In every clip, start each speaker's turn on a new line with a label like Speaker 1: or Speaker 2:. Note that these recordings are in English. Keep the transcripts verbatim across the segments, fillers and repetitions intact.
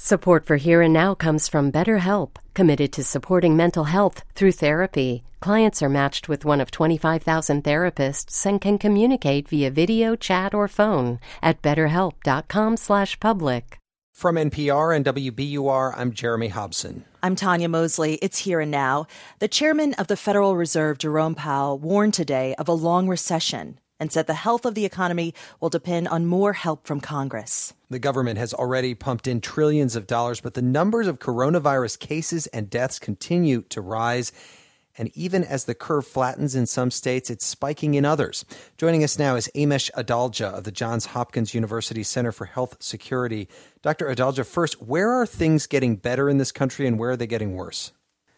Speaker 1: Support for Here and Now comes from BetterHelp, committed to supporting mental health through therapy. Clients are matched with one of twenty-five thousand therapists and can communicate via video, chat, or phone at betterhelp.com slash public.
Speaker 2: From N P R and W B U R, I'm Jeremy Hobson.
Speaker 3: I'm Tanya Mosley. It's Here and Now. The chairman of the Federal Reserve, Jerome Powell, warned today of a long recession and said the health of the economy will depend on more help from Congress.
Speaker 2: The government has already pumped in trillions of dollars, but the numbers of coronavirus cases and deaths continue to rise. And even as the curve flattens in some states, it's spiking in others. Joining us now is Amesh Adalja of the Johns Hopkins University Center for Health Security. Doctor Adalja, first, where are things getting better in this country and where are they getting worse?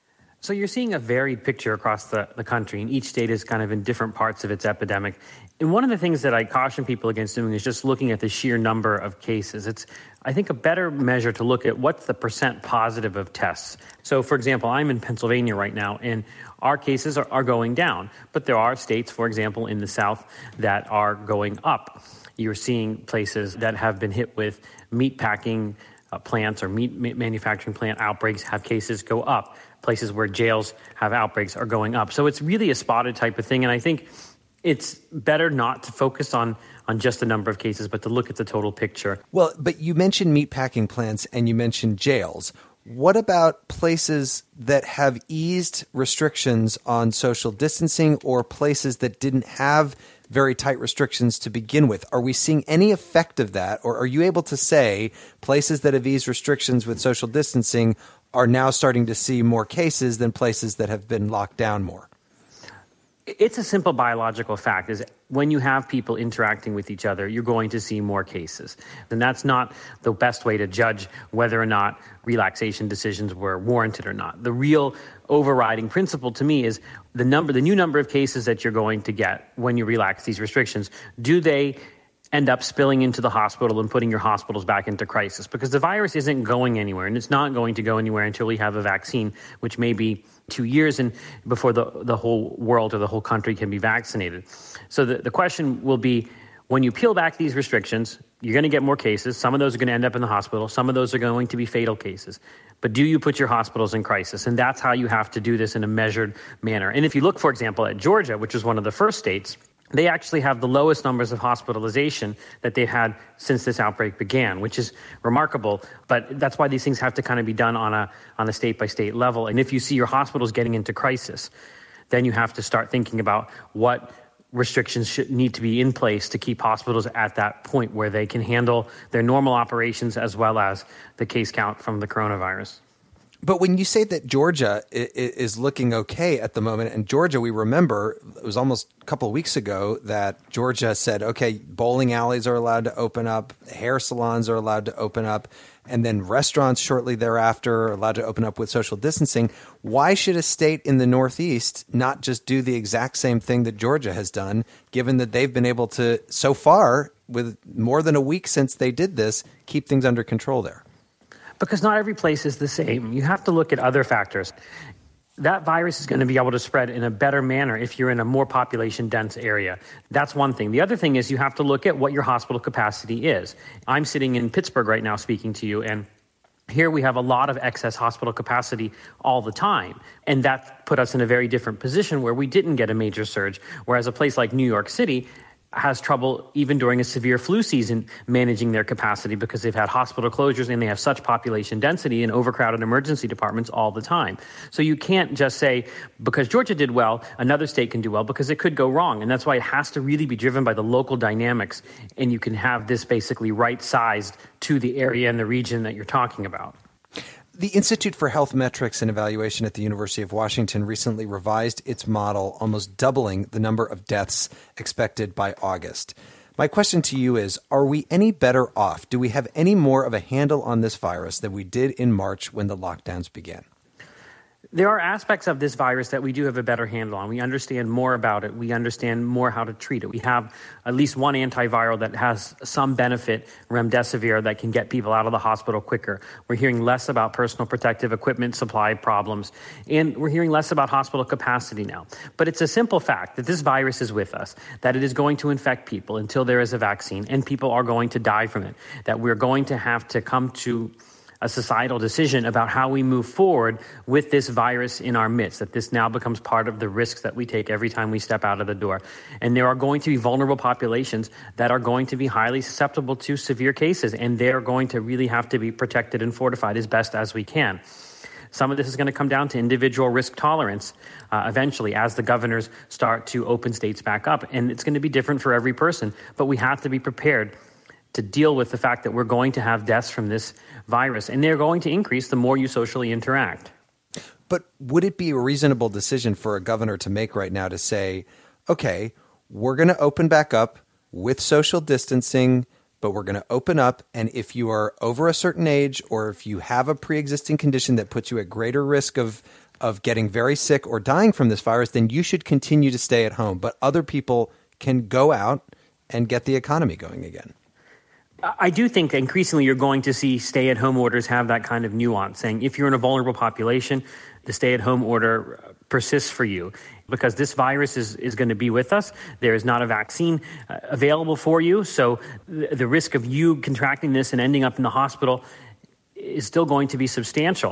Speaker 4: So you're seeing a varied picture across the, the country, and each state is kind of in different parts of its epidemic. And one of the things that I caution people against doing is just looking at the sheer number of cases. It's, I think, a better measure to look at what's the percent positive of tests. So, for example, I'm in Pennsylvania right now, and our cases are, are going down. But there are states, for example, in the South that are going up. You're seeing places that have been hit with meat packing uh, plants or meat ma- manufacturing plant outbreaks have cases go up. Places where jails have outbreaks are going up. So it's really a spotted type of thing. And I think it's better not to focus on, on just the number of cases, but to look at the total picture.
Speaker 2: Well, but you mentioned meatpacking plants and you mentioned jails. What about places that have eased restrictions on social distancing or places that didn't have very tight restrictions to begin with? Are we seeing any effect of that? Or are you able to say places that have eased restrictions with social distancing are now starting to see more cases than places that have been locked down more?
Speaker 4: It's a simple biological fact is when you have people interacting with each other, you're going to see more cases. And that's not the best way to judge whether or not relaxation decisions were warranted or not. The real overriding principle to me is the number, the new number of cases that you're going to get when you relax these restrictions. Do they end up spilling into the hospital and putting your hospitals back into crisis? Because the virus isn't going anywhere, and it's not going to go anywhere until we have a vaccine, which may be two years and before the, the whole world or the whole country can be vaccinated. So the, the question will be, when you peel back these restrictions, you're going to get more cases. Some of those are going to end up in the hospital. Some of those are going to be fatal cases. But do you put your hospitals in crisis? And that's how you have to do this in a measured manner. And if you look, for example, at Georgia, which is one of the first states, they actually have the lowest numbers of hospitalization that they've had since this outbreak began, which is remarkable. But that's why these things have to kind of be done on a on a state-by-state level. And if you see your hospitals getting into crisis, then you have to start thinking about what restrictions should need to be in place to keep hospitals at that point where they can handle their normal operations as well as the case count from the coronavirus.
Speaker 2: But when you say that Georgia is looking okay at the moment, and Georgia, we remember, it was almost a couple of weeks ago that Georgia said, okay, bowling alleys are allowed to open up, hair salons are allowed to open up, and then restaurants shortly thereafter are allowed to open up with social distancing. Why should a state in the Northeast not just do the exact same thing that Georgia has done, given that they've been able to, so far, with more than a week since they did this, keep things under control there?
Speaker 4: Because not every place is the same. You have to look at other factors. That virus is going to be able to spread in a better manner if you're in a more population-dense area. That's one thing. The other thing is you have to look at what your hospital capacity is. I'm sitting in Pittsburgh right now speaking to you, and here we have a lot of excess hospital capacity all the time. And that put us in a very different position where we didn't get a major surge, whereas a place like New York City has trouble even during a severe flu season managing their capacity because they've had hospital closures and they have such population density and overcrowded emergency departments all the time. So you can't just say, because Georgia did well, another state can do well, because it could go wrong. And that's why it has to really be driven by the local dynamics. And you can have this basically right-sized to the area and the region that you're talking about.
Speaker 2: The Institute for Health Metrics and Evaluation at the University of Washington recently revised its model, almost doubling the number of deaths expected by August. My question to you is, are we any better off? Do we have any more of a handle on this virus than we did in March when the lockdowns began?
Speaker 4: There are aspects of this virus that we do have a better handle on. We understand more about it. We understand more how to treat it. We have at least one antiviral that has some benefit, remdesivir, that can get people out of the hospital quicker. We're hearing less about personal protective equipment supply problems, and we're hearing less about hospital capacity now. But it's a simple fact that this virus is with us, that it is going to infect people until there is a vaccine, and people are going to die from it, that we're going to have to come to a societal decision about how we move forward with this virus in our midst, that this now becomes part of the risks that we take every time we step out of the door. And there are going to be vulnerable populations that are going to be highly susceptible to severe cases, and they're going to really have to be protected and fortified as best as we can. Some of this is going to come down to individual risk tolerance uh, eventually as the governors start to open states back up. And it's going to be different for every person, but we have to be prepared to deal with the fact that we're going to have deaths from this virus, and they're going to increase the more you socially interact.
Speaker 2: But would it be a reasonable decision for a governor to make right now to say, okay, we're going to open back up with social distancing, but we're going to open up, and if you are over a certain age or if you have a pre-existing condition that puts you at greater risk of of getting very sick or dying from this virus, then you should continue to stay at home. But other people can go out and get the economy going again.
Speaker 4: I do think increasingly you're going to see stay-at-home orders have that kind of nuance, saying if you're in a vulnerable population, the stay-at-home order persists for you because this virus is, is going to be with us. There is not a vaccine uh, available for you, so the, the risk of you contracting this and ending up in the hospital is still going to be substantial.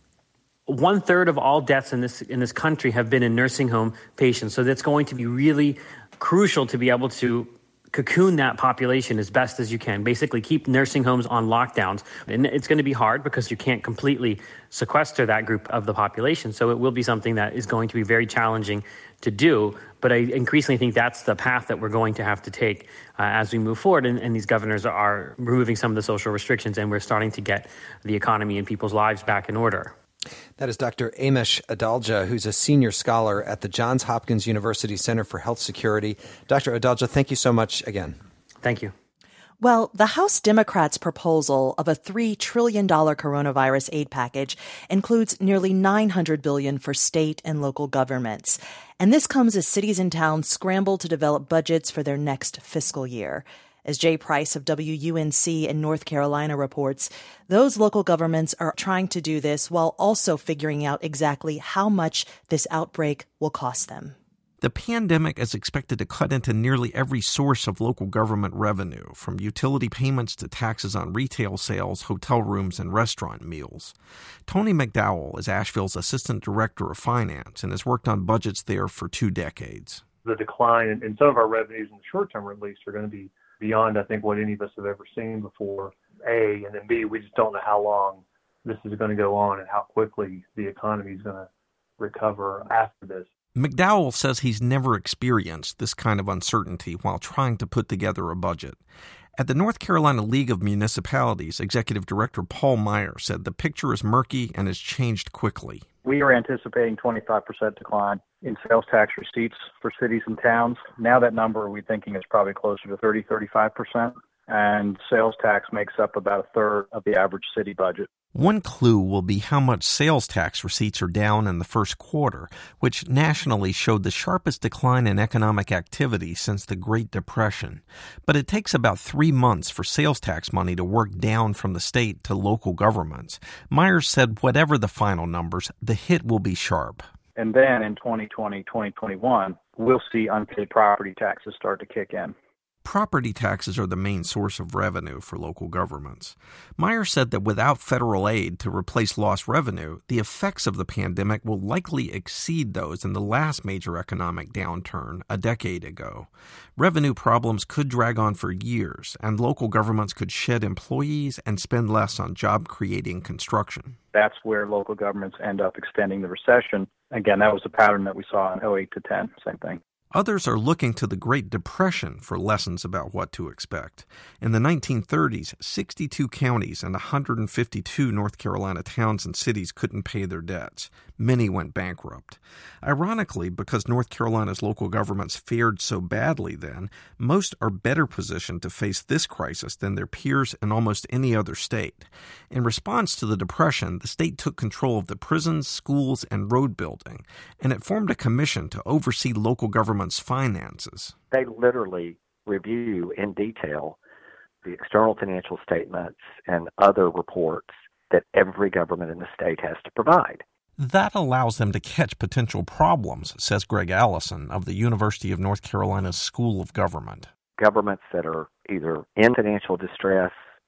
Speaker 4: One third of all deaths in this in this country have been in nursing home patients, so that's going to be really crucial to be able to cocoon that population as best as you can, basically keep nursing homes on lockdowns. And it's going to be hard because you can't completely sequester that group of the population. So it will be something that is going to be very challenging to do. But I increasingly think that's the path that we're going to have to take uh, as we move forward. And, and these governors are removing some of the social restrictions, and we're starting to get the economy and people's lives back in order.
Speaker 2: That is Doctor Amesh Adalja, who's a senior scholar at the Johns Hopkins University Center for Health Security. Doctor Adalja, thank you so much again.
Speaker 4: Thank you.
Speaker 3: Well, the House Democrats' proposal of a three trillion dollars coronavirus aid package includes nearly nine hundred billion dollars for state and local governments. And this comes as cities and towns scramble to develop budgets for their next fiscal year. As Jay Price of W U N C in North Carolina reports, those local governments are trying to do this while also figuring out exactly how much this outbreak will cost them.
Speaker 5: The pandemic is expected to cut into nearly every source of local government revenue, from utility payments to taxes on retail sales, hotel rooms, and restaurant meals. Tony McDowell is Asheville's Assistant Director of Finance and has worked on budgets there for two decades.
Speaker 6: The decline in, in some of our revenues in the short term, at least, are going to be beyond, I think, what any of us have ever seen before, A, and then B, we just don't know how long this is going to go on and how quickly the economy is going to recover after this.
Speaker 5: McDowell says he's never experienced this kind of uncertainty while trying to put together a budget. At the North Carolina League of Municipalities, Executive Director Paul Meyer said the picture is murky and has changed quickly.
Speaker 7: We are anticipating twenty-five percent decline in sales tax receipts for cities and towns. Now that number we're thinking is probably closer to thirty, thirty-five percent. And sales tax makes up about a third of the average city budget.
Speaker 5: One clue will be how much sales tax receipts are down in the first quarter, which nationally showed the sharpest decline in economic activity since the Great Depression. But it takes about three months for sales tax money to work down from the state to local governments. Myers said whatever the final numbers, the hit will be sharp.
Speaker 7: And then in twenty twenty, twenty twenty-one, we'll see unpaid property taxes start to kick in.
Speaker 5: Property taxes are the main source of revenue for local governments. Meyer said that without federal aid to replace lost revenue, the effects of the pandemic will likely exceed those in the last major economic downturn a decade ago. Revenue problems could drag on for years, and local governments could shed employees and spend less on job-creating construction.
Speaker 7: That's where local governments end up extending the recession. Again, that was the pattern that we saw in oh eight to ten, same thing.
Speaker 5: Others are looking to the Great Depression for lessons about what to expect. In the nineteen thirties, sixty-two counties and one hundred fifty-two North Carolina towns and cities couldn't pay their debts. Many went bankrupt. Ironically, because North Carolina's local governments fared so badly then, most are better positioned to face this crisis than their peers in almost any other state. In response to the Depression, the state took control of the prisons, schools, and road building, and it formed a commission to oversee local government's finances.
Speaker 8: They literally review in detail the external financial statements and other reports that every government in the state has to provide.
Speaker 5: That allows them to catch potential problems, says Greg Allison of the University of North Carolina's School of Government.
Speaker 8: Governments that are either in financial distress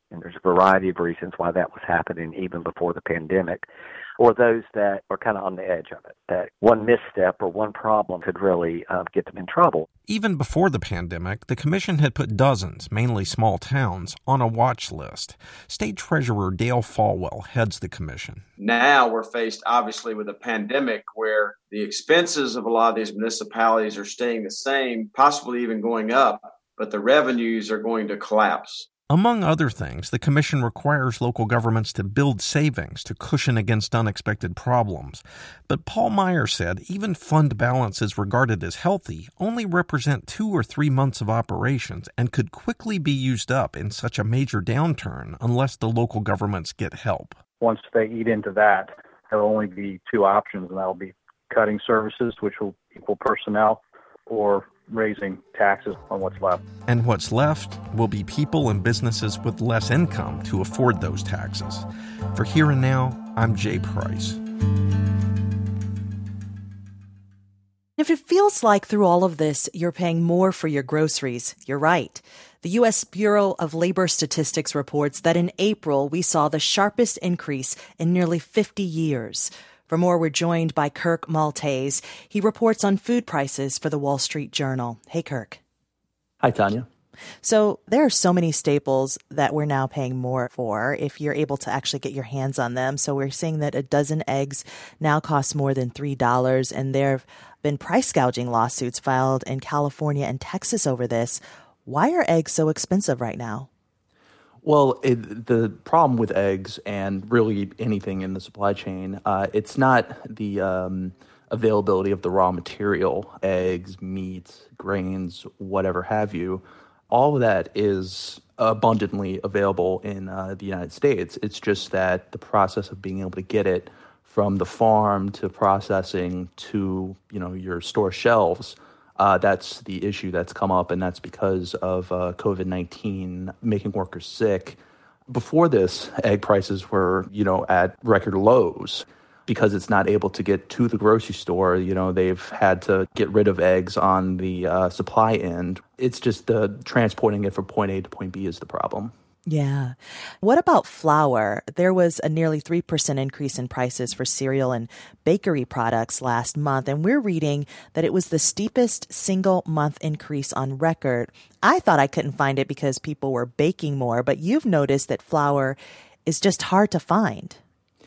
Speaker 8: and there's a variety of reasons why that was happening even before the pandemic, or those that are kind of on the edge of it, that one misstep or one problem could really um, get them in trouble.
Speaker 5: Even before the pandemic, the commission had put dozens, mainly small towns, on a watch list. State Treasurer Dale Folwell heads the commission.
Speaker 9: Now we're faced, obviously, with a pandemic where the expenses of a lot of these municipalities are staying the same, possibly even going up, but the revenues are going to collapse.
Speaker 5: Among other things, the commission requires local governments to build savings to cushion against unexpected problems. But Paul Meyer said even fund balances regarded as healthy only represent two or three months of operations and could quickly be used up in such a major downturn unless the local governments get help.
Speaker 7: Once they eat into that, there'll only be two options, and that'll be cutting services, which will equal personnel, or raising taxes on what's left.
Speaker 5: And what's left will be people and businesses with less income to afford those taxes. For Here and Now, I'm Jay Price.
Speaker 3: If it feels like through all of this you're paying more for your groceries, you're right. The U S Bureau of Labor Statistics reports that in April we saw the sharpest increase in nearly fifty years. For more, we're joined by Kirk Maltese. He reports on food prices for the Wall Street Journal. Hey, Kirk.
Speaker 10: Hi, Tanya.
Speaker 3: So there are so many staples that we're now paying more for if you're able to actually get your hands on them. So we're seeing that a dozen eggs now costs more than three dollars, and there have been price gouging lawsuits filed in California and Texas over this. Why are eggs so expensive right now?
Speaker 10: Well, it, the problem with eggs and really anything in the supply chain, uh, it's not the um, availability of the raw material, eggs, meats, grains, whatever have you. All of that is abundantly available in uh, the United States. It's just that the process of being able to get it from the farm to processing to, you know, your store shelves, Uh, that's the issue that's come up, and that's because of uh, covid nineteen making workers sick. Before this, egg prices were, you know, at record lows. Because it's not able to get to the grocery store, you know, they've had to get rid of eggs on the uh, supply end. It's just uh, transporting it from point A to point B is the problem.
Speaker 3: Yeah. What about flour? There was a nearly three percent increase in prices for cereal and bakery products last month, and we're reading that it was the steepest single month increase on record. I thought I couldn't find it because people were baking more, but you've noticed that flour is just hard to find.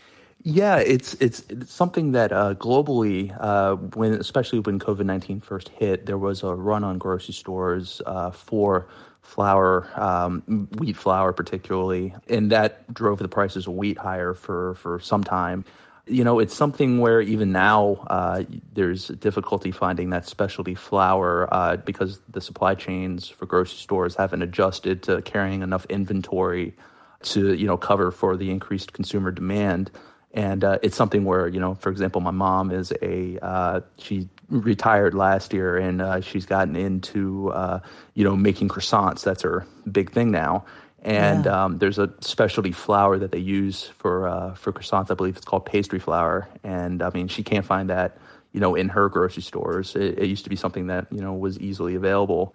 Speaker 10: Yeah, it's it's, it's something that uh, globally, uh, when especially when covid nineteen first hit, there was a run on grocery stores uh, for flour, um, wheat flour particularly, and that drove the prices of wheat higher for, for some time. You know, it's something where even now uh, there's difficulty finding that specialty flour uh, because the supply chains for grocery stores haven't adjusted to carrying enough inventory to, you know, cover for the increased consumer demand. And uh, it's something where, you know, for example, my mom is a, uh, she retired last year and uh, she's gotten into, uh, you know, making croissants. That's her big thing now. And yeah. um, there's a specialty flour that they use for uh, for croissants. I believe it's called pastry flour. And I mean, she can't find that, you know, in her grocery stores. It, it used to be something that, you know, was easily available.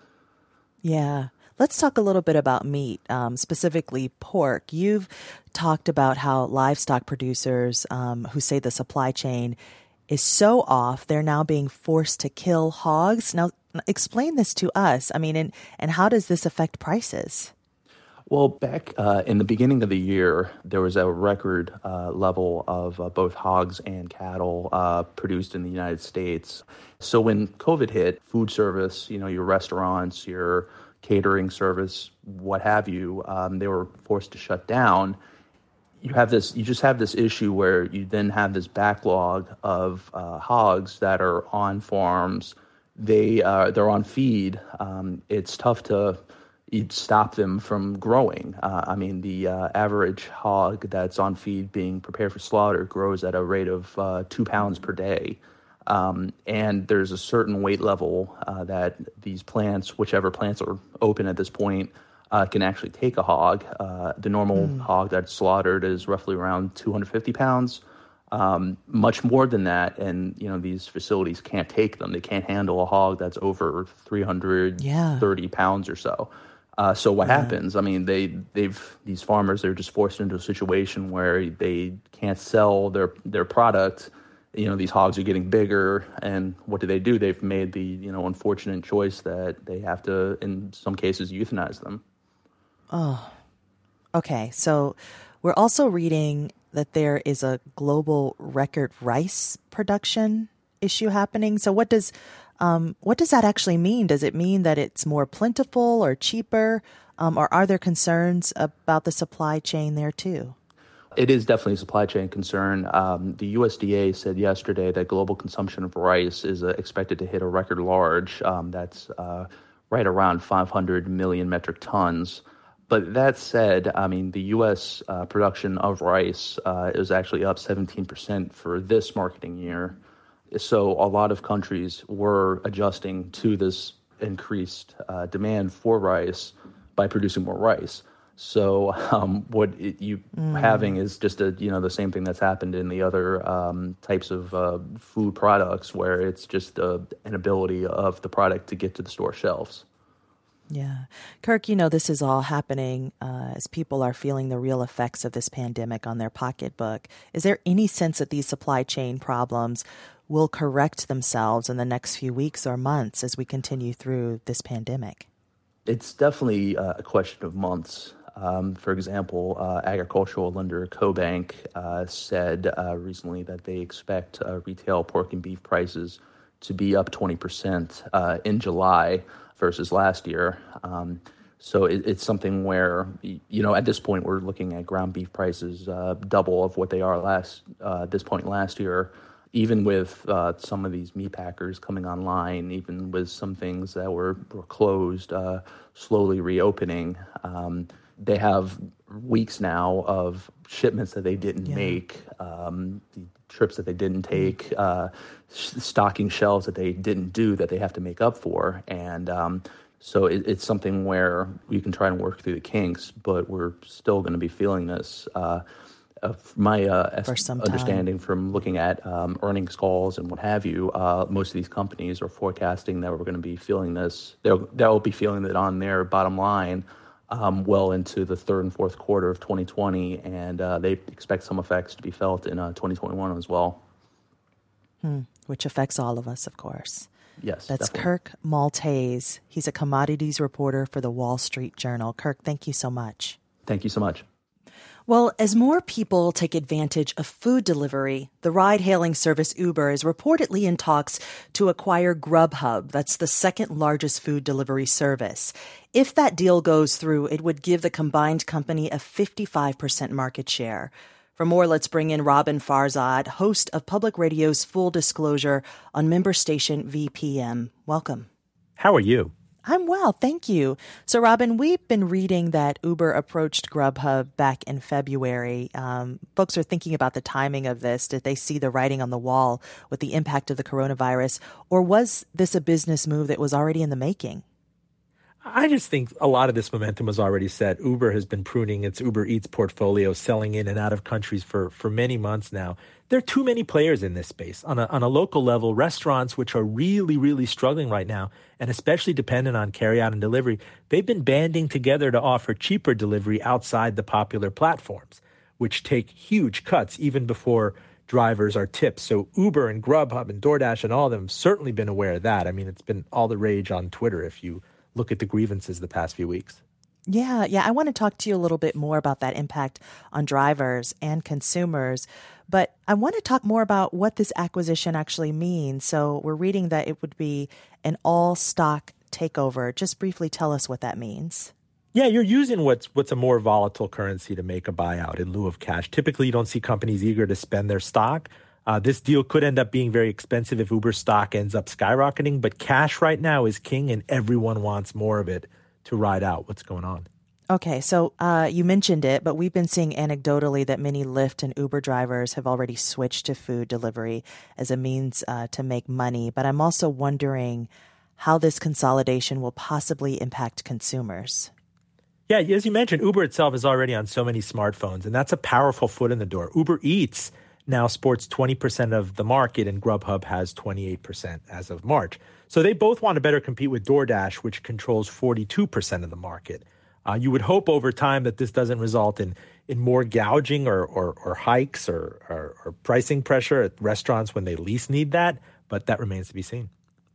Speaker 3: Yeah. Let's talk a little bit about meat, um, specifically pork. You've talked about how livestock producers um, who say the supply chain is so off, they're now being forced to kill hogs. Now, explain this to us. I mean, and, and how does this affect prices?
Speaker 10: Well, back uh, in the beginning of the year, there was a record uh, level of uh, both hogs and cattle uh, produced in the United States. So when COVID hit, food service, you know, your restaurants, your catering service, what have you, um, they were forced to shut down. You have this, you just have this issue where you then have this backlog of uh, hogs that are on farms. They uh, they're on feed. Um, it's tough to stop them from growing. Uh, I mean, the uh, average hog that's on feed being prepared for slaughter grows at a rate of uh, two pounds per day. Um, and there's a certain weight level uh, that these plants, whichever plants are open at this point, uh, can actually take a hog. Uh, the normal mm. hog that's slaughtered is roughly around two hundred fifty pounds. Um, much more than that, and you know these facilities can't take them. They can't handle a hog that's over three hundred thirty yeah. pounds or so. Uh, so what
Speaker 3: Yeah.
Speaker 10: happens? I mean, they they've these farmers they're just forced into a situation where they can't sell their their product. You know, these hogs are getting bigger, and what do they do? They've made the you know unfortunate choice that they have to, in some cases, euthanize them.
Speaker 3: Oh, okay. So we're also reading that there is a global record rice production issue happening. So what does um, what does that actually mean? Does it mean that it's more plentiful or cheaper, um, or are there concerns about the supply chain there too?
Speaker 10: It is definitely a supply chain concern. Um, the U S D A said yesterday that global consumption of rice is uh, expected to hit a record large. Um, that's uh, right around five hundred million metric tons. But that said, I mean, the U S uh, production of rice uh, is actually up seventeen percent for this marketing year. So a lot of countries were adjusting to this increased uh, demand for rice by producing more rice. So um, what it, you mm. having is just a you know the same thing that's happened in the other um, types of uh, food products, where it's just uh, an ability of the product to get to the store shelves.
Speaker 3: Yeah. Kirk, you know, this is all happening uh, as people are feeling the real effects of this pandemic on their pocketbook. Is there any sense that these supply chain problems will correct themselves in the next few weeks or months as we continue through this pandemic?
Speaker 10: It's definitely uh, a question of months. Um, for example, uh, agricultural lender CoBank uh, said uh, recently that they expect uh, retail pork and beef prices to be up twenty percent uh, in July versus last year. Um, so it, it's something where, you know, at this point, we're looking at ground beef prices uh, double of what they are last uh, at this point last year. Even with uh, some of these meat packers coming online, even with some things that were, were closed, uh, slowly reopening, um, they have weeks now of shipments that they didn't yeah. make, um, the trips that they didn't take, uh, stocking shelves that they didn't do that they have to make up for. And um, so it, it's something where we can try and work through the kinks, but we're still going to be feeling this. Uh, Uh, my uh, understanding from looking at um, earnings calls and what have you, uh, most of these companies are forecasting that we're going to be feeling this. They'll, they'll be feeling it on their bottom line um, well into the third and fourth quarter of twenty twenty, and uh, they expect some effects to be felt in uh, twenty twenty-one as well.
Speaker 3: Hmm. Which affects all of us, of course.
Speaker 10: Yes,
Speaker 3: That's
Speaker 10: definitely.
Speaker 3: Kirk Maltese. He's a commodities reporter for the Wall Street Journal. Kirk, thank you so much.
Speaker 10: Thank you so much.
Speaker 3: Well, as more people take advantage of food delivery, the ride-hailing service Uber is reportedly in talks to acquire Grubhub. That's the second largest food delivery service. If that deal goes through, it would give the combined company a fifty-five percent market share. For more, let's bring in Robin Farzad, host of Public Radio's Full Disclosure on member station V P M. Welcome.
Speaker 11: How are you?
Speaker 3: I'm well, thank you. So, Robin, we've been reading that Uber approached Grubhub back in February. Um, folks are thinking about the timing of this. Did they see the writing on the wall with the impact of the coronavirus? Or was this a business move that was already in the making?
Speaker 11: I just think a lot of this momentum was already set. Uber has been pruning its Uber Eats portfolio, selling in and out of countries for, for many months now. There are too many players in this space. On a, on a local level, restaurants, which are really, really struggling right now, and especially dependent on carryout and delivery, they've been banding together to offer cheaper delivery outside the popular platforms, which take huge cuts even before drivers are tipped. So Uber and Grubhub and DoorDash and all of them have certainly been aware of that. I mean, it's been all the rage on Twitter if you look at the grievances the past few weeks.
Speaker 3: Yeah, yeah. I want to talk to you a little bit more about that impact on drivers and consumers. But I want to talk more about what this acquisition actually means. So we're reading that it would be an all-stock takeover. Just briefly tell us what that means.
Speaker 11: Yeah, you're using what's what's a more volatile currency to make a buyout in lieu of cash. Typically, you don't see companies eager to spend their stock. Uh, this deal could end up being very expensive if Uber stock ends up skyrocketing, but cash right now is king and everyone wants more of it to ride out what's going on.
Speaker 3: Okay, so uh, you mentioned it, but we've been seeing anecdotally that many Lyft and Uber drivers have already switched to food delivery as a means uh, to make money. But I'm also wondering how this consolidation will possibly impact consumers.
Speaker 11: Yeah, as you mentioned, Uber itself is already on so many smartphones, and that's a powerful foot in the door. Uber Eats now sports twenty percent of the market, and Grubhub has twenty-eight percent as of March. So they both want to better compete with DoorDash, which controls forty-two percent of the market. Uh, you would hope over time that this doesn't result in in more gouging or or, or hikes or, or, or pricing pressure at restaurants when they least need that, but that remains to be seen.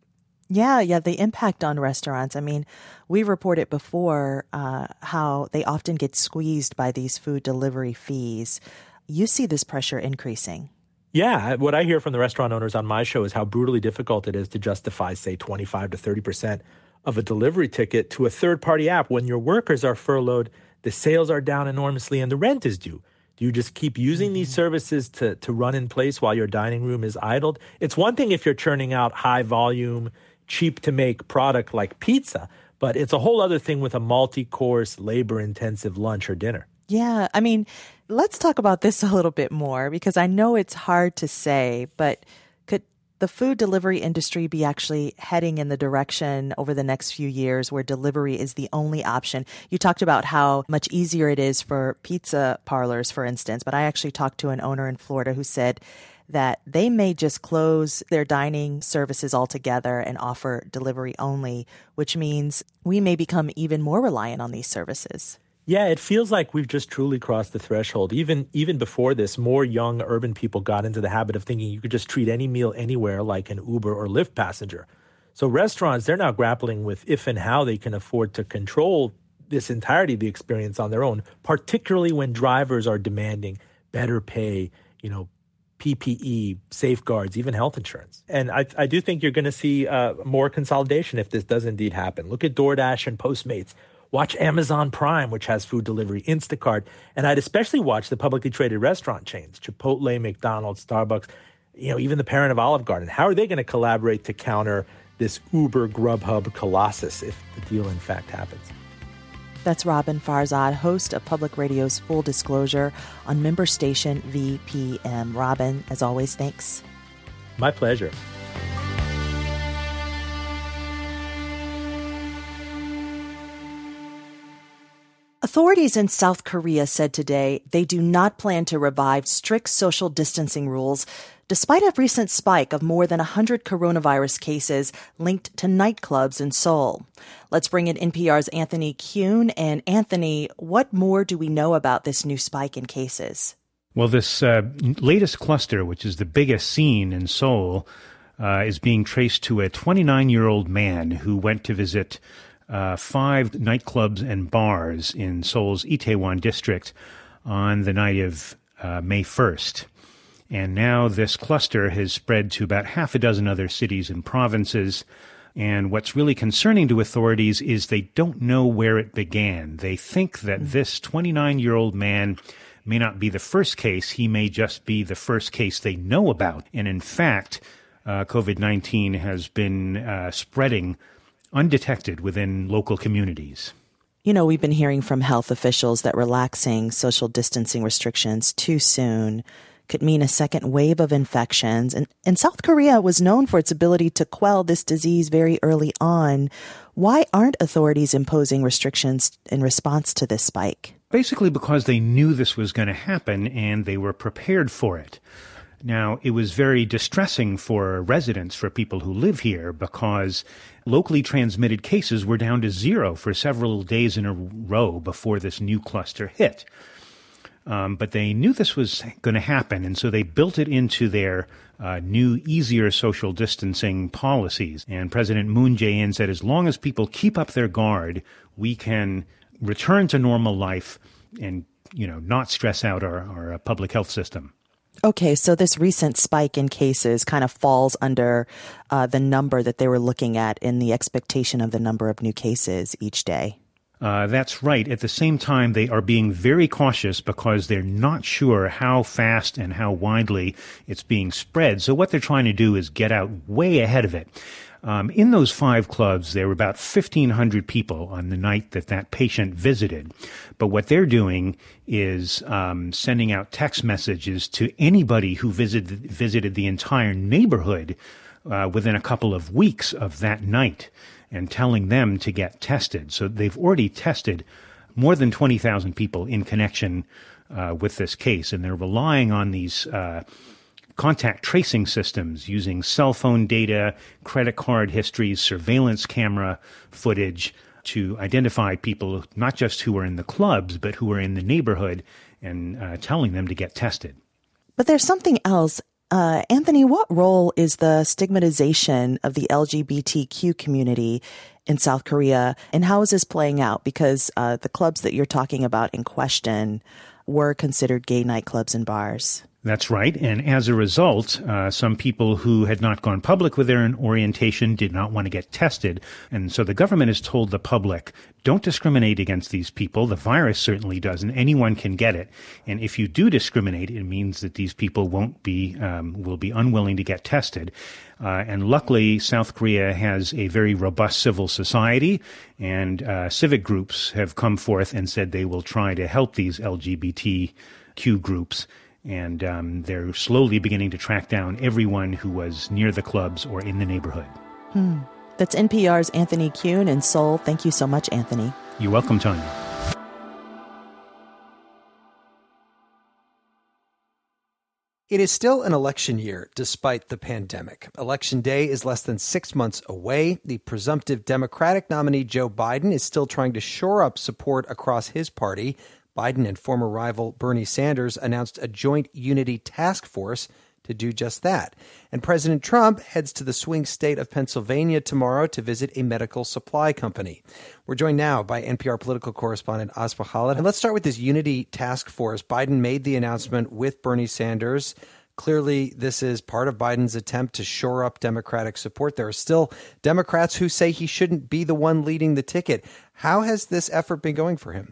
Speaker 3: Yeah, yeah, the impact on restaurants. I mean, we reported before uh, how they often get squeezed by these food delivery fees. You see this pressure increasing.
Speaker 11: Yeah, what I hear from the restaurant owners on my show is how brutally difficult it is to justify, say, twenty-five to thirty percent of a delivery ticket to a third-party app when your workers are furloughed, the sales are down enormously, and the rent is due. Do you just keep using these services to, to run in place while your dining room is idled? It's one thing if you're churning out high-volume, cheap-to-make product like pizza, but it's a whole other thing with a multi-course, labor-intensive lunch or dinner.
Speaker 3: Yeah, I mean, let's talk about this a little bit more because I know it's hard to say, but could the food delivery industry be actually heading in the direction over the next few years where delivery is the only option? You talked about how much easier it is for pizza parlors, for instance, but I actually talked to an owner in Florida who said that they may just close their dining services altogether and offer delivery only, which means we may become even more reliant on these services.
Speaker 11: Yeah, it feels like we've just truly crossed the threshold. Even even before this, more young urban people got into the habit of thinking you could just treat any meal anywhere like an Uber or Lyft passenger. So restaurants, they're now grappling with if and how they can afford to control this entirety of the experience on their own, particularly when drivers are demanding better pay, you know, P P E, safeguards, even health insurance. And I, I do think you're going to see uh, more consolidation if this does indeed happen. Look at DoorDash and Postmates. Watch Amazon Prime, which has food delivery, Instacart. And I'd especially watch the publicly traded restaurant chains, Chipotle, McDonald's, Starbucks, you know, even the parent of Olive Garden. How are they going to collaborate to counter this Uber Grubhub colossus if the deal in fact happens?
Speaker 3: That's Robin Farzad, host of Public Radio's Full Disclosure on member station V P M. Robin, as always, thanks.
Speaker 11: My pleasure.
Speaker 3: Authorities in South Korea said today they do not plan to revive strict social distancing rules, despite a recent spike of more than one hundred coronavirus cases linked to nightclubs in Seoul. Let's bring in N P R's Anthony Kuhn. And Anthony, what more do we know about this new spike in cases?
Speaker 12: Well, this uh, latest cluster, which is the biggest seen in Seoul, uh, is being traced to a twenty-nine-year-old man who went to visit Uh, five nightclubs and bars in Seoul's Itaewon district on the night of uh, May first. And now this cluster has spread to about half a dozen other cities and provinces. And what's really concerning to authorities is they don't know where it began. They think that this twenty-nine-year-old man may not be the first case. He may just be the first case they know about. And in fact, uh, COVID nineteen has been uh, spreading undetected within local communities.
Speaker 3: You know, we've been hearing from health officials that relaxing social distancing restrictions too soon could mean a second wave of infections. And, and South Korea was known for its ability to quell this disease very early on. Why aren't authorities imposing restrictions in response to this spike?
Speaker 12: Basically because they knew this was going to happen and they were prepared for it. Now, it was very distressing for residents, for people who live here, because locally transmitted cases were down to zero for several days in a row before this new cluster hit. Um, but they knew this was going to happen, and so they built it into their uh, new, easier social distancing policies. And President Moon Jae-in said, as long as people keep up their guard, we can return to normal life and, you know, not stress out our, our uh, public health system.
Speaker 3: Okay, so this recent spike in cases kind of falls under uh, the number that they were looking at in the expectation of the number of new cases each day.
Speaker 12: Uh, that's right. At the same time, they are being very cautious because they're not sure how fast and how widely it's being spread. So what they're trying to do is get out way ahead of it. Um, in those five clubs, there were about fifteen hundred people on the night that that patient visited. But what they're doing is um, sending out text messages to anybody who visited, visited the entire neighborhood uh, within a couple of weeks of that night and telling them to get tested. So they've already tested more than twenty thousand people in connection uh, with this case, and they're relying on these uh, contact tracing systems using cell phone data, credit card histories, surveillance camera footage to identify people, not just who are in the clubs, but who are in the neighborhood, and uh, telling them to get tested.
Speaker 3: But there's something else. Uh, Anthony, what role is the stigmatization of the L G B T Q community in South Korea, and how is this playing out? Because uh, the clubs that you're talking about in question were considered gay nightclubs and bars.
Speaker 12: That's right. And as a result, uh, some people who had not gone public with their orientation did not want to get tested. And so the government has told the public, don't discriminate against these people. The virus certainly doesn't. Anyone can get it. And if you do discriminate, it means that these people won't be, um, will be unwilling to get tested. Uh, and luckily, South Korea has a very robust civil society, and uh, civic groups have come forth and said they will try to help these L G B T Q groups. And um, they're slowly beginning to track down everyone who was near the clubs or in the neighborhood.
Speaker 3: Hmm. That's N P R's Anthony Kuhn in Seoul. Thank you so much, Anthony.
Speaker 12: You're welcome, Tanya.
Speaker 2: It is still an election year, despite the pandemic. Election day is less than six months away. The presumptive Democratic nominee, Joe Biden, is still trying to shore up support across his party. Biden and former rival Bernie Sanders announced a joint unity task force to do just that. And President Trump heads to the swing state of Pennsylvania tomorrow to visit a medical supply company. We're joined now by N P R political correspondent Asma Khalid. And let's start with this unity task force. Biden made the announcement with Bernie Sanders. Clearly, this is part of Biden's attempt to shore up Democratic support. There are still Democrats who say he shouldn't be the one leading the ticket. How has this effort been going for him?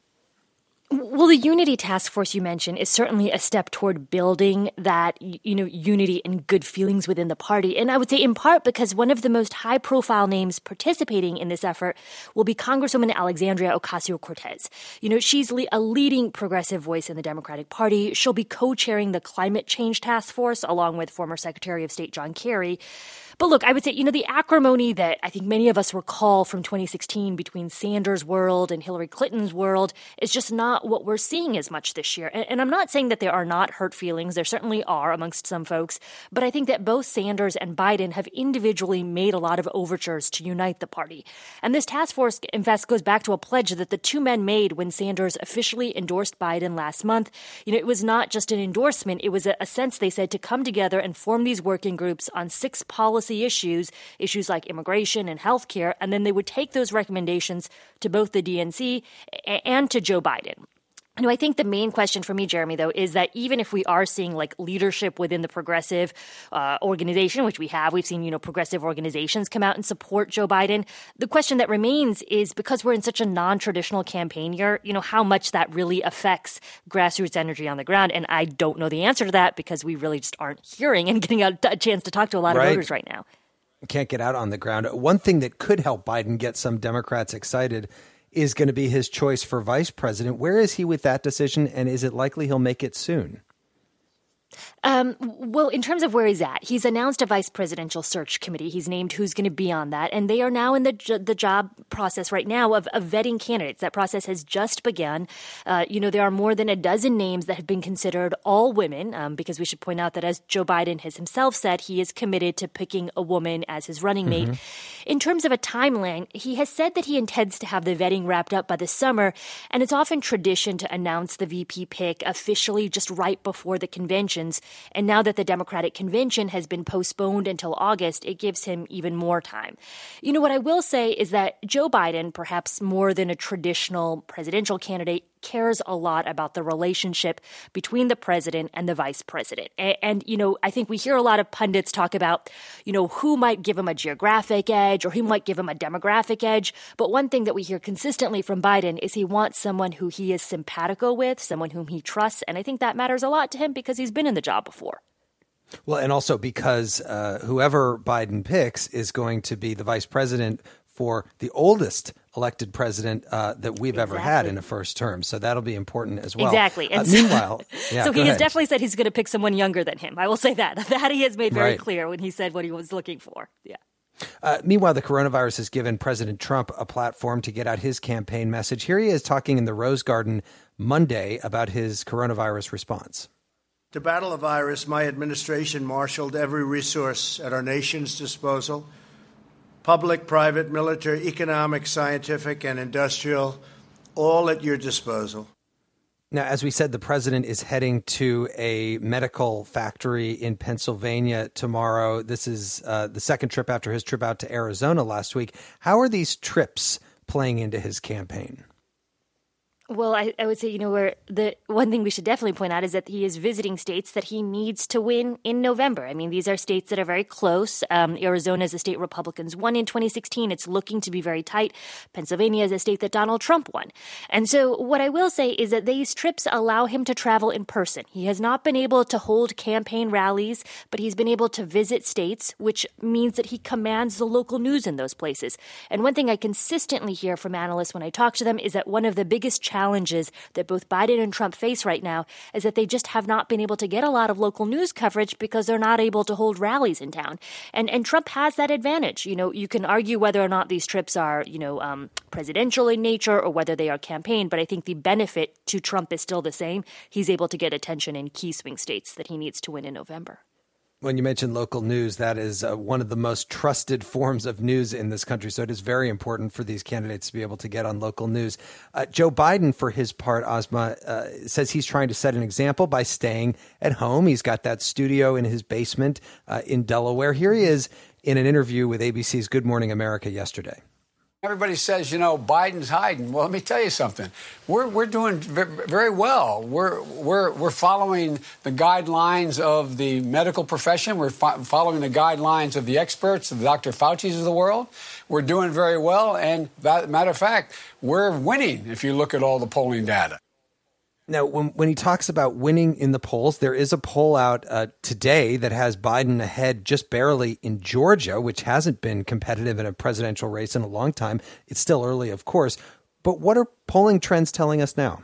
Speaker 13: Well, the Unity Task Force you mentioned is certainly a step toward building that, you know, unity and good feelings within the party. And I would say in part because one of the most high-profile names participating in this effort will be Congresswoman Alexandria Ocasio-Cortez. You know, she's a leading progressive voice in the Democratic Party. She'll be co-chairing the Climate Change Task Force along with former Secretary of State John Kerry. But look, I would say, you know, the acrimony that I think many of us recall from twenty sixteen between Sanders' world and Hillary Clinton's world is just not what we're seeing as much this year. And, and I'm not saying that there are not hurt feelings. There certainly are amongst some folks. But I think that both Sanders and Biden have individually made a lot of overtures to unite the party. And this task force, in fact, goes back to a pledge that the two men made when Sanders officially endorsed Biden last month. You know, it was not just an endorsement. It was a, a sense, they said, to come together and form these working groups on six policy issues, issues like immigration and health care, and then they would take those recommendations to both the D N C and to Joe Biden. You know, I think the main question for me, Jeremy, though, is that even if we are seeing like leadership within the progressive uh, organization, which we have, we've seen, you know, progressive organizations come out and support Joe Biden. The question that remains is because we're in such a non-traditional campaign year, you know, how much that really affects grassroots energy on the ground. And I don't know the answer to that because we really just aren't hearing and getting a, a chance to talk to a lot
Speaker 2: right.
Speaker 13: of voters right now.
Speaker 2: Can't get out on the ground. One thing that could help Biden get some Democrats excited is going to be his choice for vice president. Where is he with that decision, and is it likely he'll make it soon?
Speaker 13: Um, well, in terms of where he's at, he's announced a vice presidential search committee. He's named who's going to be on that. And they are now in the the job process right now of, of vetting candidates. That process has just begun. Uh, you know, there are more than a dozen names that have been considered, all women, um, because we should point out that as Joe Biden has himself said, he is committed to picking a woman as his running mate. Mm-hmm. In terms of a timeline, he has said that he intends to have the vetting wrapped up by the summer. And it's often tradition to announce the V P pick officially just right before the conventions. And now that the Democratic convention has been postponed until August, it gives him even more time. You know, what I will say is that Joe Biden, perhaps more than a traditional presidential candidate, cares a lot about the relationship between the president and the vice president. And, and, you know, I think we hear a lot of pundits talk about, you know, who might give him a geographic edge or who might give him a demographic edge. But one thing that we hear consistently from Biden is he wants someone who he is simpatico with, someone whom he trusts. And I think that matters a lot to him because he's been in the job before.
Speaker 2: Well, and also because uh, whoever Biden picks is going to be the vice president for the oldest elected president uh, that we've exactly. ever had in a first term. So that'll be important as well.
Speaker 13: Exactly. And
Speaker 2: uh, meanwhile, yeah,
Speaker 13: so he
Speaker 2: ahead.
Speaker 13: has definitely said he's going to pick someone younger than him. I will say that. That he has made very
Speaker 2: right.
Speaker 13: clear when he said what he was looking for. Yeah.
Speaker 2: Uh, meanwhile, the coronavirus has given President Trump a platform to get out his campaign message. Here he is talking in the Rose Garden Monday about his coronavirus response.
Speaker 14: To battle the virus, my administration marshaled every resource at our nation's disposal: public, private, military, economic, scientific, and industrial, all at your disposal.
Speaker 2: Now, as we said, the president is heading to a medical factory in Pennsylvania tomorrow. This is uh, the second trip after his trip out to Arizona last week. How are these trips playing into his campaign?
Speaker 13: Well, I, I would say, you know, where the one thing we should definitely point out is that he is visiting states that he needs to win in November. I mean, these are states that are very close. Um, Arizona is a state Republicans won in twenty sixteen. It's looking to be very tight. Pennsylvania is a state that Donald Trump won. And so what I will say is that these trips allow him to travel in person. He has not been able to hold campaign rallies, but he's been able to visit states, which means that he commands the local news in those places. And one thing I consistently hear from analysts when I talk to them is that one of the biggest challenges challenges that both Biden and Trump face right now is that they just have not been able to get a lot of local news coverage because they're not able to hold rallies in town. And and Trump has that advantage. You know, you can argue whether or not these trips are, you know, um, presidential in nature or whether they are campaign, but I think the benefit to Trump is still the same. He's able to get attention in key swing states that he needs to win in November.
Speaker 2: When you mention local news, that is uh, one of the most trusted forms of news in this country. So it is very important for these candidates to be able to get on local news. Uh, Joe Biden, for his part, Asma, uh, says he's trying to set an example by staying at home. He's got that studio in his basement uh, in Delaware. Here he is in an interview with A B C's Good Morning America yesterday.
Speaker 15: Everybody says, you know, Biden's hiding. Well, let me tell you something. We're we're doing very well. We're we're we're following the guidelines of the medical profession. We're fo- following the guidelines of the experts, the Doctor Fauci's of the world. We're doing very well, and that, matter of fact, we're winning. If you look at all the polling data.
Speaker 2: Now, when, when he talks about winning in the polls, there is a poll out uh, today that has Biden ahead just barely in Georgia, which hasn't been competitive in a presidential race in a long time. It's still early, of course. But what are polling trends telling us now?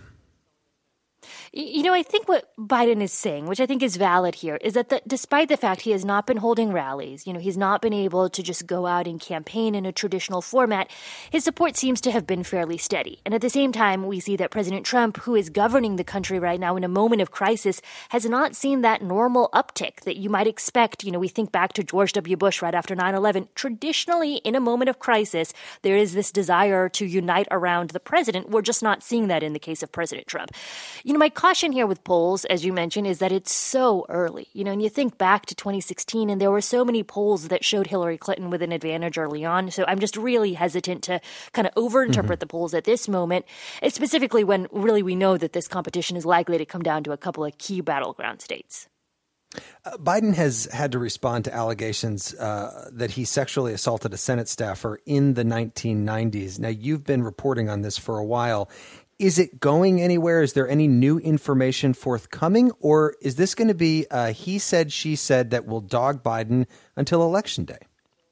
Speaker 13: You know, I think what Biden is saying, which I think is valid here, is that the, despite the fact he has not been holding rallies, you know, he's not been able to just go out and campaign in a traditional format, his support seems to have been fairly steady. And at the same time, we see that President Trump, who is governing the country right now in a moment of crisis, has not seen that normal uptick that you might expect. You know, we think back to George W. Bush right after nine eleven. Traditionally, in a moment of crisis, there is this desire to unite around the president. We're just not seeing that in the case of President Trump. You know, my caution here with polls, as you mentioned, is that it's so early. You know, and you think back to twenty sixteen, and there were so many polls that showed Hillary Clinton with an advantage early on. So I'm just really hesitant to kind of overinterpret mm-hmm. the polls at this moment, specifically when really we know that this competition is likely to come down to a couple of key battleground states.
Speaker 2: Uh, Biden has had to respond to allegations uh, that he sexually assaulted a Senate staffer in the nineteen nineties. Now, you've been reporting on this for a while. Is it going anywhere? Is there any new information forthcoming? Or is this going to be a he said, she said that will dog Biden until Election Day?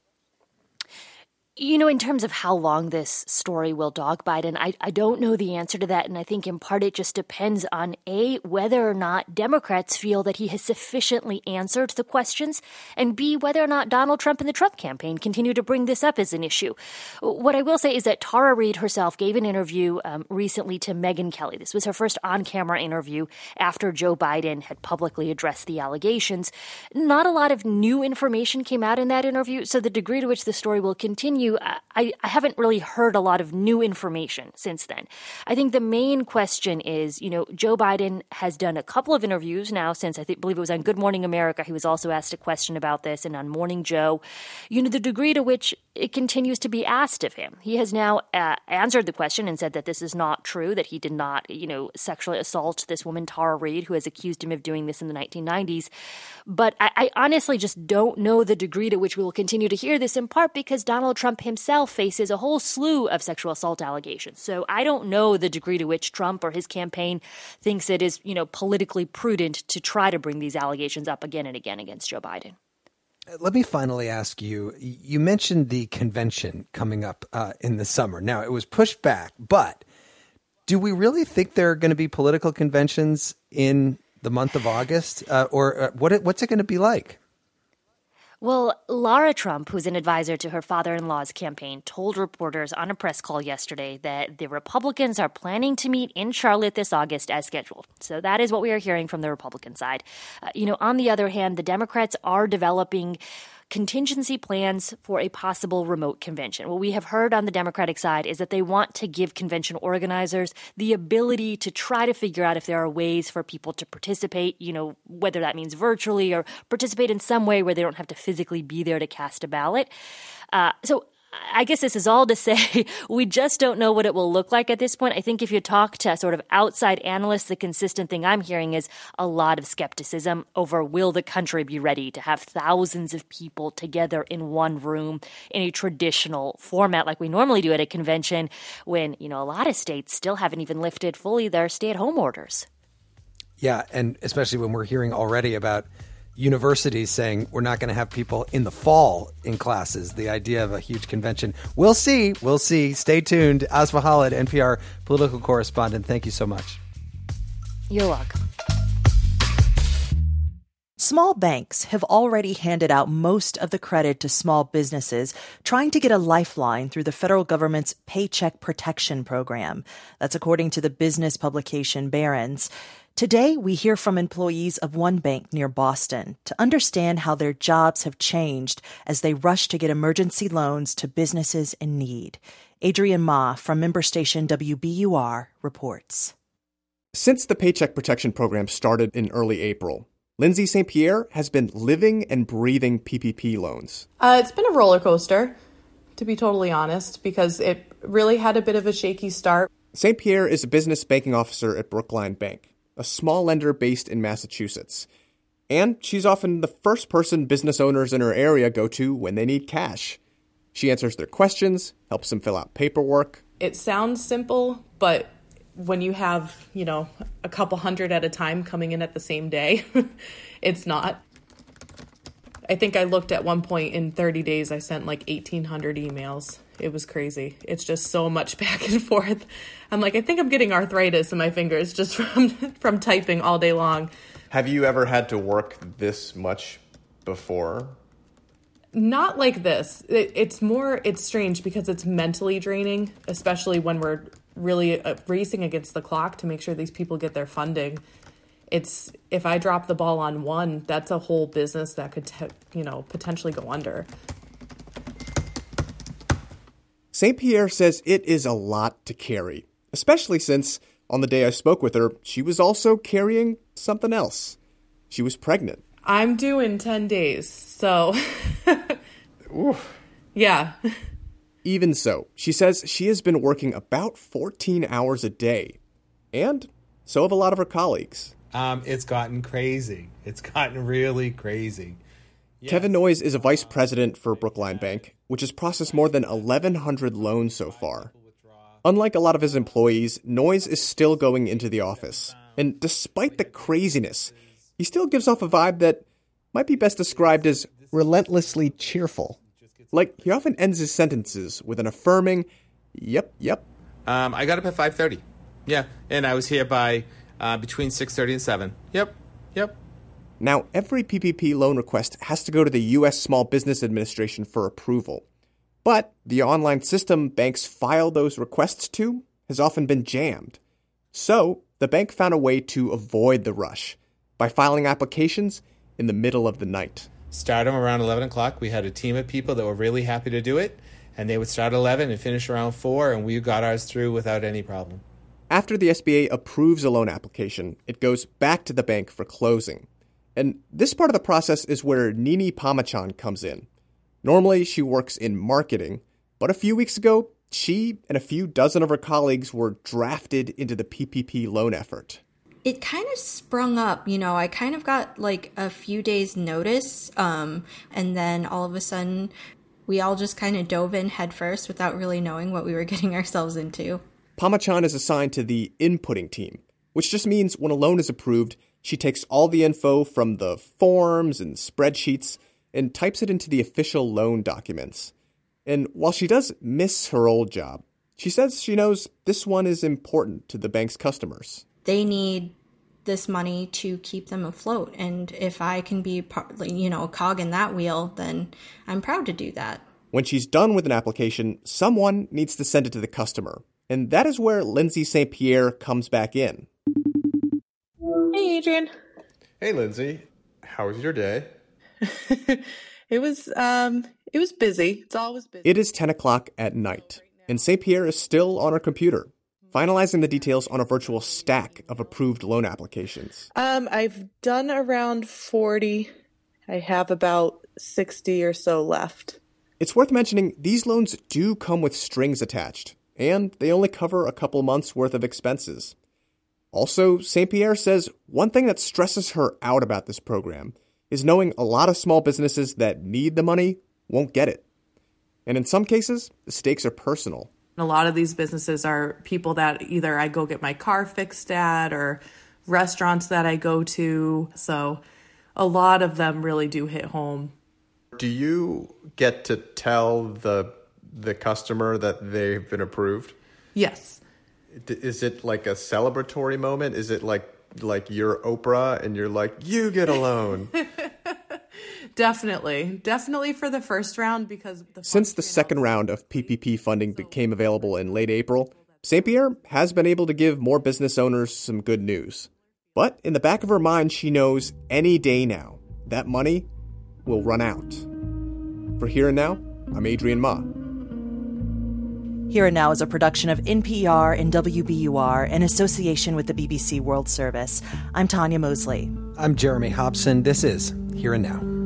Speaker 13: You know, in terms of how long this story will dog Biden, I, I don't know the answer to that. And I think in part it just depends on, A, whether or not Democrats feel that he has sufficiently answered the questions, and B, whether or not Donald Trump and the Trump campaign continue to bring this up as an issue. What I will say is that Tara Reid herself gave an interview um, recently to Megyn Kelly. This was her first on-camera interview after Joe Biden had publicly addressed the allegations. Not a lot of new information came out in that interview, so the degree to which the story will continue, I, I haven't really heard a lot of new information since then. I think the main question is, you know, Joe Biden has done a couple of interviews now since I think, believe it was on Good Morning America. He was also asked a question about this, and on Morning Joe. You know, the degree to which it continues to be asked of him. He has now uh, answered the question and said that this is not true, that he did not, you know, sexually assault this woman, Tara Reid, who has accused him of doing this in the nineteen nineties. But I, I honestly just don't know the degree to which we will continue to hear this, in part because Donald Trump himself faces a whole slew of sexual assault allegations. So I don't know the degree to which Trump or his campaign thinks it is, you know, politically prudent to try to bring these allegations up again and again against Joe Biden.
Speaker 2: Let me finally ask you, you mentioned the convention coming up uh, in the summer. Now, it was pushed back, but do we really think there are going to be political conventions in the month of August? Uh, or uh, what? what's it going to be like?
Speaker 13: Well, Lara Trump, who's an advisor to her father-in-law's campaign, told reporters on a press call yesterday that the Republicans are planning to meet in Charlotte this August as scheduled. So that is what we are hearing from the Republican side. Uh, you know, on the other hand, the Democrats are developing contingency plans for a possible remote convention. What we have heard on the Democratic side is that they want to give convention organizers the ability to try to figure out if there are ways for people to participate, you know, whether that means virtually or participate in some way where they don't have to physically be there to cast a ballot. Uh, so I guess this is all to say we just don't know what it will look like at this point. I think if you talk to sort of outside analysts, the consistent thing I'm hearing is a lot of skepticism over will the country be ready to have thousands of people together in one room in a traditional format like we normally do at a convention when, you know, a lot of states still haven't even lifted fully their stay-at-home orders.
Speaker 2: Yeah, and especially when we're hearing already about universities saying we're not going to have people in the fall in classes. The idea of a huge convention. We'll see. We'll see. Stay tuned. Asma Khalid, N P R political correspondent. Thank you so much.
Speaker 13: You're welcome.
Speaker 3: Small banks have already handed out most of the credit to small businesses trying to get a lifeline through the federal government's Paycheck Protection Program. That's according to the business publication Barron's. Today, we hear from employees of one bank near Boston to understand how their jobs have changed as they rush to get emergency loans to businesses in need. Adrian Ma from member station W B U R reports.
Speaker 16: Since the Paycheck Protection Program started in early April, Lindsay Saint Pierre has been living and breathing P P P loans.
Speaker 17: Uh, it's been a roller coaster, to be totally honest, because it really had a bit of a shaky start.
Speaker 16: Saint Pierre is a business banking officer at Brookline Bank, a small lender based in Massachusetts. And she's often the first person business owners in her area go to when they need cash. She answers their questions, helps them fill out paperwork.
Speaker 17: It sounds simple, but when you have, you know, a couple hundred at a time coming in at the same day, it's not. I think I looked at one point in thirty days, I sent like eighteen hundred emails. It was crazy. It's just so much back and forth. I'm like, I think I'm getting arthritis in my fingers just from from typing all day long.
Speaker 16: Have you ever had to work this much before?
Speaker 17: Not like this. It, it's more, it's strange because it's mentally draining, especially when we're really uh, racing against the clock to make sure these people get their funding. It's, if I drop the ball on one, that's a whole business that could, te- you know, potentially go under.
Speaker 16: Saint Pierre says it is a lot to carry, especially since on the day I spoke with her, she was also carrying something else. She was pregnant.
Speaker 17: I'm due in ten days, so
Speaker 16: Oof.
Speaker 17: Yeah.
Speaker 16: Even so, she says she has been working about fourteen hours a day, and so have a lot of her colleagues.
Speaker 18: Um, it's gotten crazy. It's gotten really crazy.
Speaker 16: Yes. Kevin Noyes is a vice president for Brookline Bank, which has processed more than eleven hundred loans so far. Unlike a lot of his employees, Noyes is still going into the office. And despite the craziness, he still gives off a vibe that might be best described as relentlessly cheerful. Like, he often ends his sentences with an affirming, yep, yep.
Speaker 18: Um, I got up at five thirty. Yeah, and I was here by uh, between six thirty and seven. Yep, yep.
Speaker 16: Now, every P P P loan request has to go to the U S Small Business Administration for approval. But the online system banks file those requests to has often been jammed. So, the bank found a way to avoid the rush by filing applications in the middle of the night.
Speaker 18: Start them around eleven o'clock. We had a team of people that were really happy to do it, and they would start at eleven and finish around four, and we got ours through without any problem.
Speaker 16: After the S B A approves a loan application, it goes back to the bank for closing. And this part of the process is where Nini Pamachan comes in. Normally, she works in marketing, but a few weeks ago, she and a few dozen of her colleagues were drafted into the P P P loan effort.
Speaker 19: It kind of sprung up, you know, I kind of got like a few days notice, um, and then all of a sudden we all just kind of dove in head first without really knowing what we were getting ourselves into.
Speaker 16: Pamachan is assigned to the inputting team, which just means when a loan is approved, she takes all the info from the forms and spreadsheets and types it into the official loan documents. And while she does miss her old job, she says she knows this one is important to the bank's customers.
Speaker 19: They need this money to keep them afloat. And if I can be, part, you know, a cog in that wheel, then I'm proud to do that.
Speaker 16: When she's done with an application, someone needs to send it to the customer. And that is where Lindsay Saint Pierre comes back in.
Speaker 20: Hey, Adrian.
Speaker 18: Hey, Lindsay. How was your day?
Speaker 20: It was um, it was busy. It's always busy.
Speaker 16: It is ten o'clock at night, and Saint Pierre is still on her computer, finalizing the details on a virtual stack of approved loan applications.
Speaker 20: Um, I've done around forty. I have about sixty or so left.
Speaker 16: It's worth mentioning these loans do come with strings attached, and they only cover a couple months' worth of expenses. Also, Saint Pierre says one thing that stresses her out about this program is knowing a lot of small businesses that need the money won't get it. And in some cases, the stakes are personal.
Speaker 17: A lot of these businesses are people that either I go get my car fixed at or restaurants that I go to. So a lot of them really do hit home.
Speaker 18: Do you get to tell the the customer that they've been approved?
Speaker 17: Yes.
Speaker 18: Is it like a celebratory moment? Is it like like you're Oprah and you're like, you get a loan?
Speaker 17: Definitely. Definitely for the first round because... The
Speaker 16: Since the second round of P P P funding became available in late April, Saint Pierre has been able to give more business owners some good news. But in the back of her mind, she knows any day now that money will run out. For Here and Now, I'm Adrian Ma.
Speaker 3: Here and Now is a production of N P R and W B U R in association with the B B C World Service. I'm Tanya Mosley.
Speaker 2: I'm Jeremy Hobson. This is Here and Now.